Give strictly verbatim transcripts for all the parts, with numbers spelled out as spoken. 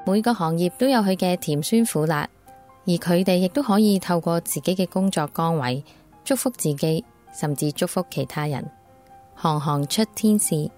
每個行業都有佢嘅甜酸苦辣，而佢哋亦都可以透過自己嘅工作崗位祝福自己，甚至祝福其他人。行行出天使。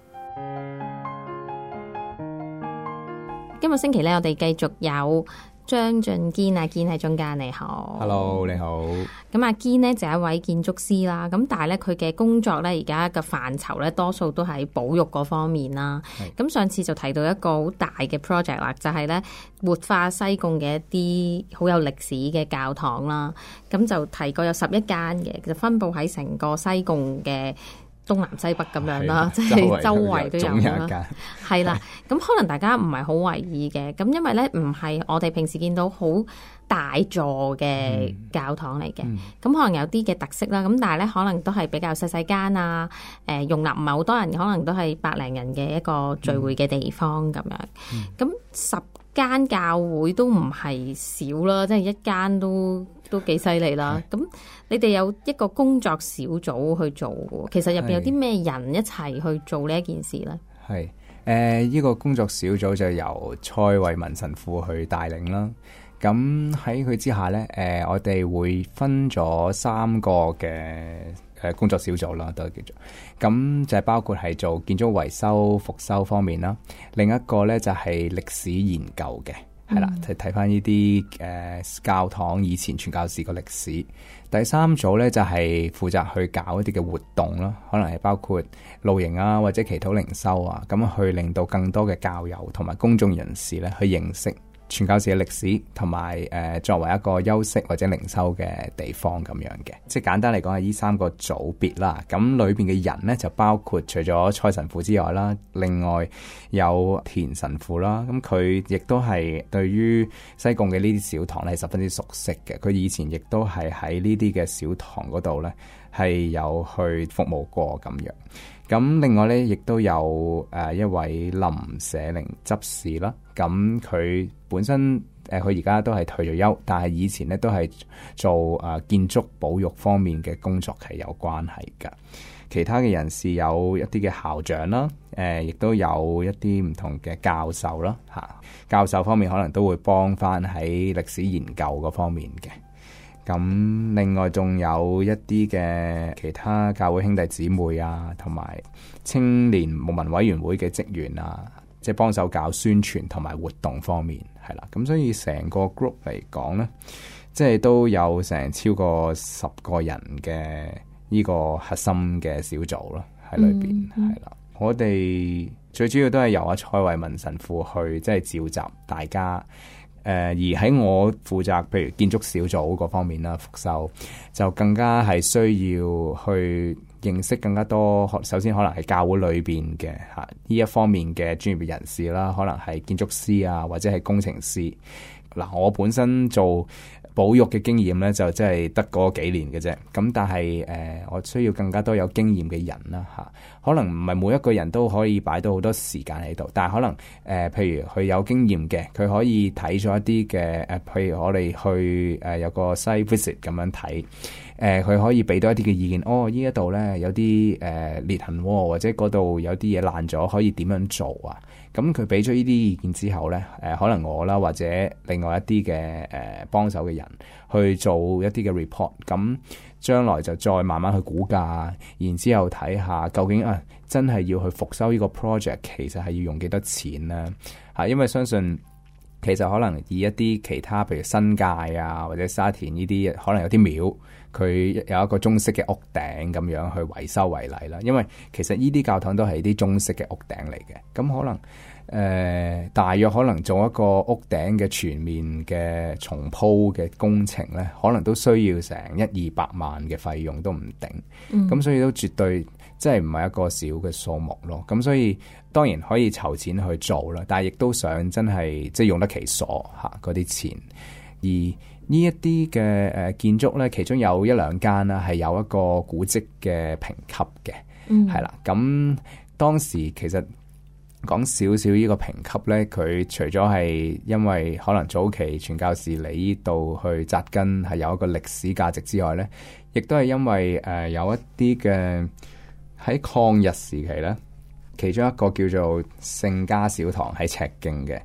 今個星期咧，我哋繼續有張俊堅，阿堅喺中間，你好。 Hello， 你好。 咁阿堅呢就係一位建築師啦，咁但係咧佢嘅工作咧而家嘅範疇咧多數都喺保育嗰方面啦。咁上次就提到一個好大嘅 project 啦，就係咧活化西貢嘅一啲好有歷史嘅教堂啦。咁就提過有十一間嘅，就分佈喺成個西貢嘅東南西北咁樣啦，即係周圍都有啦。係啦，咁可能大家唔係好為意嘅，咁因為咧唔係我哋平時見到好大座嘅教堂嚟嘅，咁、嗯嗯、可能有啲嘅特色啦，咁但係咧可能都係比較細細間啊，誒、呃、容納唔係好多人，可能都係百零人嘅一個聚會嘅地方咁樣。咁、嗯、十間教會都唔係少啦，即係一間都都幾犀利啦。咁你哋有一個工作小組去做嘅，其實入邊有啲咩人一齊去做呢一件事咧？ 係誒，呢個工作小組就由蔡慧文神父去帶領啦。咁喺佢之下咧，誒、呃，我哋會分咗三個嘅誒工作小組啦，都叫做咁就係包括係做建築維修復修方面啦，另一個咧就係歷史研究嘅。係啦，睇睇翻呢啲誒教堂以前傳教士個歷史。第三組咧就係、是、負責去搞一啲嘅活動啦，可能係包括露營啊，或者祈禱靈修啊，咁去令到更多嘅教友同埋公眾人士咧去認識傳教士嘅歷史，同埋誒作為一個休息或者靈修嘅地方咁樣嘅。即係簡單嚟講係呢三個組別啦。咁裏邊嘅人咧就包括除咗蔡神父之外啦，另外有田神父啦。咁佢亦都係對於西貢嘅呢啲小堂咧係十分之熟悉嘅。佢以前亦都係喺呢啲嘅小堂嗰度咧係有去服務過咁樣。咁另外咧，亦都有誒、呃、一位林舍靈執事啦。咁佢本身誒佢而家都係退咗休，但係以前咧都係做誒、呃、建築保育方面嘅工作係有關係㗎。其他嘅人士有一啲嘅校長啦，誒、呃、亦都有一啲唔同嘅教授啦嚇、啊。教授方面可能都會幫翻喺歷史研究嗰方面嘅。咁另外仲有一啲嘅其他教會兄弟姊妹啊，同埋青年牧民委員會嘅職員啊，即係幫手搞宣傳同埋活動方面，係啦。咁所以成個 group 嚟講咧，即係都有成超過十個人嘅呢個核心嘅小組啦，喺裏邊係啦。我哋最主要都係由阿蔡慧文神父去即係召集大家。誒、呃、而喺我負責，譬如建築小組嗰方面啦，復修就更加係需要去認識更加多。首先可能係教會裏邊嘅嚇呢一方面嘅專業人士啦，可能係建築師啊，或者係工程師。嗱、呃，我本身做保育嘅經驗咧，就真係得嗰幾年嘅啫。咁但係誒、呃，我需要更加多有經驗嘅人啦嚇。可能唔係每一個人都可以擺到好多時間喺度，但係可能誒、呃，譬如佢有經驗嘅，佢可以睇咗一啲嘅誒，譬如我哋去誒、呃、有個 site visit 咁樣睇，誒、呃、佢可以俾到一啲嘅意見。哦，呢一度咧有啲誒、呃、裂痕喎、哦，或者嗰度有啲嘢爛咗，可以點樣做啊？咁佢俾咗呢啲意見之後咧，誒、呃、可能我啦或者另外一啲嘅誒幫手嘅人去做一啲嘅 report，咁將來就再慢慢去估價，然之後睇下究竟啊真係要去復修呢個 project， 其實係要用幾多錢咧？嚇、啊，因為相信其實可能以一啲其他譬如新界啊或者沙田呢啲，可能有啲廟佢有一個中式嘅屋頂咁樣去維修為例啦。因為其實呢啲教堂都係啲中式嘅屋頂嚟嘅，咁可能。誒、呃，大約可能做一個屋頂嘅全面嘅重鋪嘅工程咧，可能都需要成一二百萬嘅費用都唔定。咁、嗯、所以都絕對即係唔係一個小嘅數目咯。咁所以當然可以籌錢去做啦，但係亦都想真係即係用得其所吓嗰啲錢。而呢一啲嘅誒建築咧，其中有一兩間啦係有一個古蹟嘅評級嘅，係啦、嗯。咁當時其實。講少少呢個評級咧，佢除咗係因為可能早期傳教士嚟呢度去扎根係有一個歷史價值之外咧，亦都係因為誒、呃、有一啲嘅喺抗日時期咧，其中一個叫做聖家小堂喺赤徑嘅，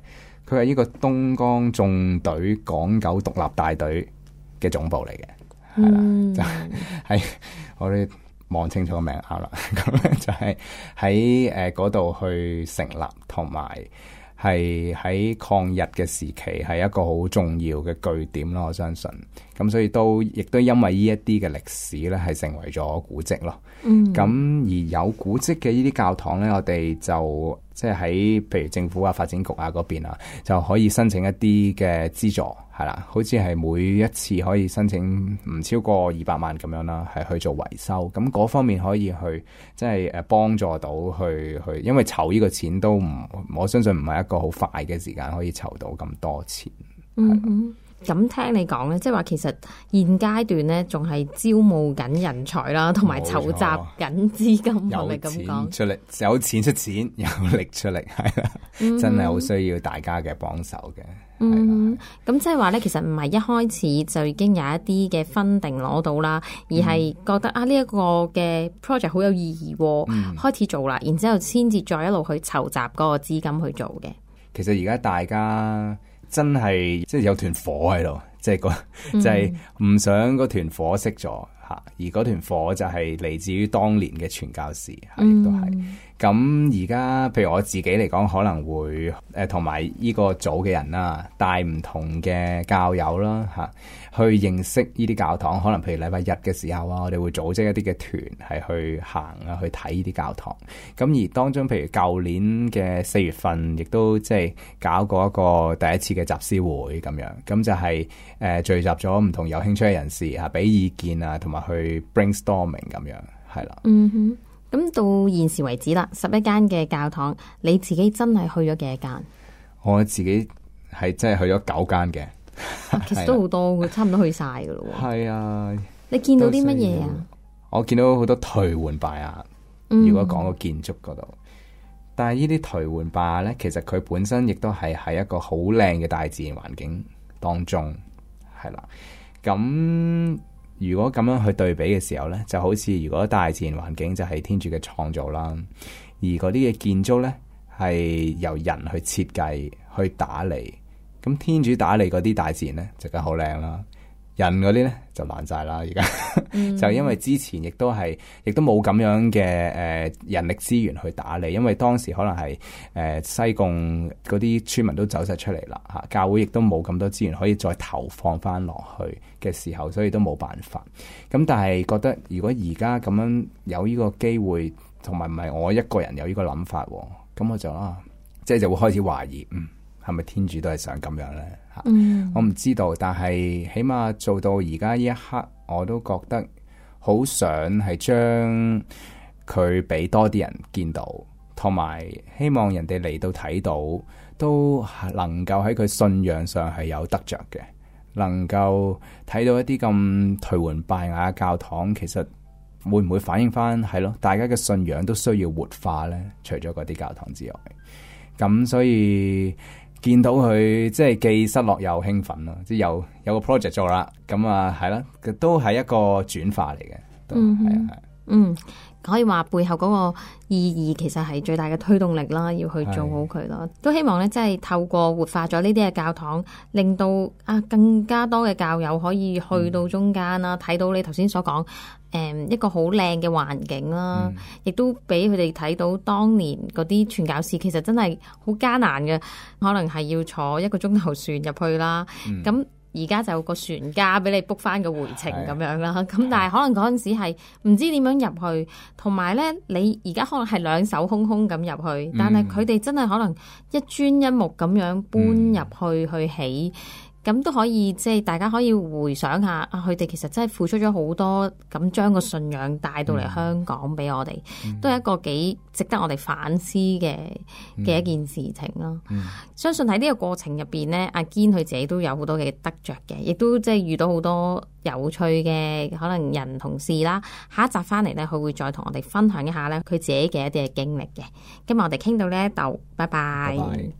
佢係呢個東江縱隊港九獨立大隊嘅總部嚟嘅，係啦、嗯，就係我哋望清楚個名啱啦。咁咧就係喺誒嗰度去成立，同埋係喺抗日嘅時期係一個好重要嘅據點咯。我相信咁，所以都亦都因為呢一啲嘅歷史咧，係成為咗古蹟咯。嗯，咁而有古蹟嘅呢啲教堂咧，我哋就即係喺譬如政府啊、發展局啊嗰邊啊，就可以申請一啲嘅資助，係啦，好似係每一次可以申請唔超過二百萬咁樣啦，係去做維修。咁嗰方面可以去即係誒幫助到去去，因為籌呢個錢都唔，我相信唔係一個好快嘅時間可以籌到咁多錢。 嗯嗯。咁聽你講咧，即係話其實現階段咧，仲係招募緊人才啦，同埋籌集緊資金，係咪咁講？ 出力，有錢出錢，有力出力，係啦，嗯、真係好需要大家嘅幫手嘅。 嗯，咁即係話咧，其實唔係一開始就已經有一啲嘅分定攞到啦，而係覺得、嗯、啊呢一、這個嘅 project 好有意義、嗯，開始做啦，然之後先至再一路去籌集嗰個資金去做嘅。 其實而家大家真係即係有團火喺度，即係個就係唔想嗰團火熄咗吓，而嗰團火就係嚟自於當年嘅傳教士，亦都係。咁而家譬如我自己嚟講，可能會誒同埋呢個組嘅人啦，帶唔同嘅教友啦吓，去認識呢啲教堂。可能譬如禮拜日嘅時候啊，我哋會組織一啲嘅團係去行啊，去睇呢啲教堂。咁而當中譬如舊年嘅四月份，亦都即係搞過一個第一次嘅集思會咁樣，咁就係、是、誒、呃、聚集咗唔同有興趣嘅人士吓，俾意見啊，同埋去 brainstorming 咁樣，係啦。 嗯哼。咁到現時為止啦，十一間嘅教堂，你自己真係去咗幾多間？ 我自己係真係去咗九間嘅， 其實都好多嘅，差唔多去晒噶咯。係啊， 你見到啲乜嘢啊？ 我見到好多頹垣敗瓦。如果講個建築嗰度，嗯、但係呢啲頹垣敗瓦咧，其實佢本身亦都係喺一個好靚嘅大自然環境當中，係啦，咁。如果咁樣去對比嘅時候呢，就好似如果大自然環境就係天主嘅創造啦，而嗰啲嘅建築呢，係由人去設計去打理，咁天主打理嗰啲大自然呢，就梗好靚啦，人嗰啲呢，就爛晒啦。而家、嗯、就因為之前亦都係亦都冇咁樣嘅誒、呃、人力資源去打理，因為當時可能係誒、呃、西貢嗰啲村民都走晒出嚟啦嚇，教會亦都冇咁多資源可以再投放翻落去嘅時候，所以都冇辦法。咁但係覺得如果而家咁樣有呢個機會，同埋唔係我一個人有呢個諗法，咁我就啊，即係就會開始懷疑，嗯，係咪天主都係想咁樣咧？吓、嗯，我唔知道，但係起碼做到而家呢一刻，我都覺得好想係將佢俾多啲人見到，同埋希望人哋嚟到睇到，都能夠喺佢信仰上係有得着嘅。能夠睇到一啲咁頹垣敗瓦嘅教堂，其實會唔會反映翻係咯？大家嘅信仰都需要活化咧。除咗嗰啲教堂之外，咁所以見到佢即係既失落又興奮咯，即係有有個 project 做啦。咁啊係啦，都係一個轉化嚟嘅。嗯，係啊，係。嗯。 可以話背後嗰個意義其實係最大嘅推動力啦，要去做好佢咯。都希望咧，即係透過活化咗呢啲嘅教堂，令到啊更加多嘅教友可以去到中間啦，睇、嗯、到你頭先所講誒、嗯、一個好靚嘅環境啦，亦、嗯、都俾佢哋睇到當年嗰啲傳教士其實真係好艱難嘅，可能係要坐一個鐘頭船入去啦，咁、嗯。而家就有個船家俾你 book 翻個回程咁樣啦，咁但係可能嗰陣時係唔知點樣入去，同埋咧你而家可能係兩手空空咁入去，但係佢哋真係可能一磚一木咁樣搬入去、嗯、去起。咁都可以，即係大家可以回想下啊，佢哋其實真係付出咗好多，咁將個信仰帶到嚟香港俾我哋、嗯，都係一個幾值得我哋反思嘅嘅、嗯、一件事情咯、嗯。相信喺呢個過程入邊咧，阿堅佢自己都有好多嘅得着嘅，亦都即係遇到好多有趣嘅可能人同事啦。下一集翻嚟咧，佢會再同我哋分享一下咧佢自己嘅一啲嘅經歷嘅。今日我哋傾到呢一度，拜拜。Bye bye.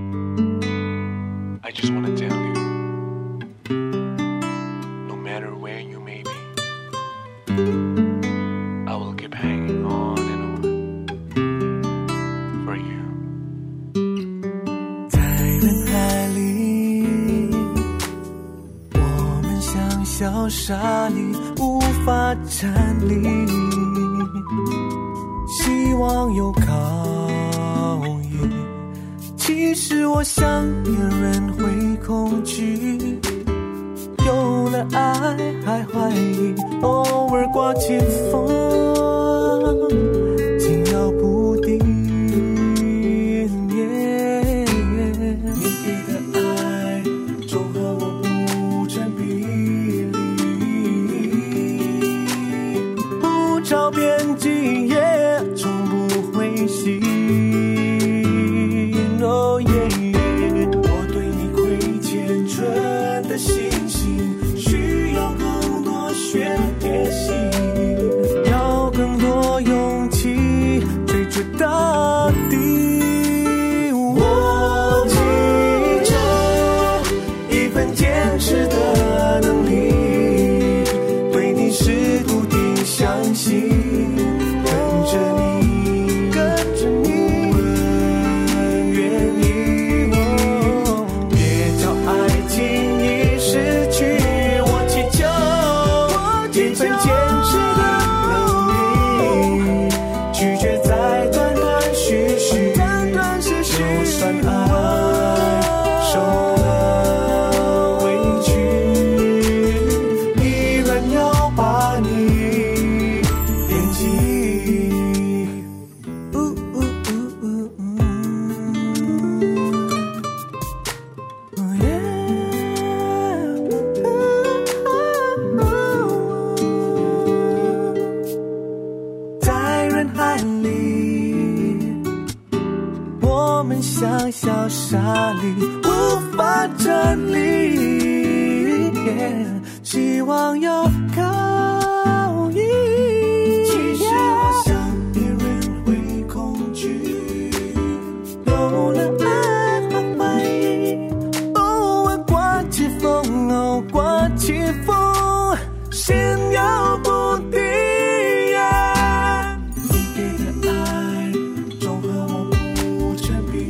I just wanna tell you. No matter where you may be, I will keep hanging on and on for you. 小沙粒无法站立，希望有靠依，其实我想别人会恐惧，有了爱还怀疑，偶尔刮起风紧要不定，你给的爱总和我不成比例，不着边际也从不灰心。哦耶，我对你亏欠纯的信心，需要更多血液性，要更多勇气追逐到底。我祈求一份坚持的能力，对你是笃定相信，跟着你跟着你我愿意，哦，别叫爱轻易失去。我祈求一份坚持的能力，拒绝再断断续续，就算爱受了委屈，依然要把你惦记。呜呜呜呜呜哦耶，在人海里，我们像小沙粒无法站立，希望有靠依，其实我想别人会恐惧，有了爱和怀疑，偶尔刮起风，哦，刮起风心有不定，你给的爱总和我不成比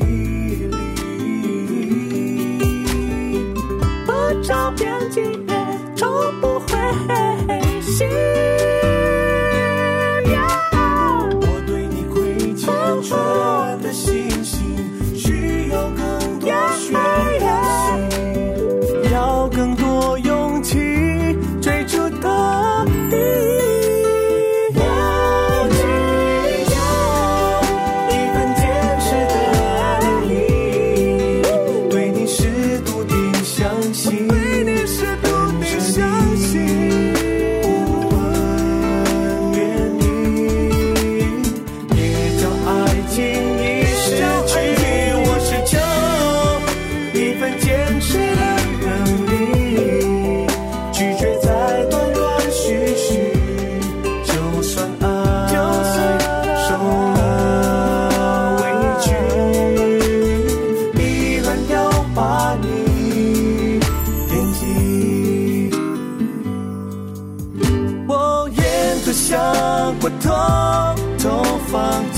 例，不着边际也从不灰心。我对你亏欠纯的信心，需要更多血液性，要更多勇气追逐到底。我祈求一份坚持的能力，对你是笃定相信，对你是笃定相信，我愿意，别叫爱轻易失去。我是求一份坚持的能力，拒绝再断断续续，就算爱受了委屈，依然要把你惦记。我沿途想过偷偷放